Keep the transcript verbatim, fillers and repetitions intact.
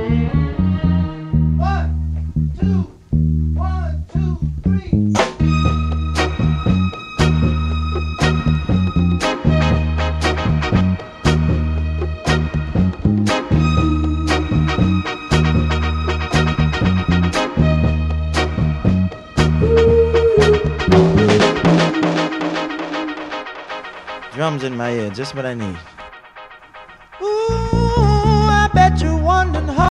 One, two, one, two, three. Drums in my ear, just what I need. Ooh, I bet you're wondering how.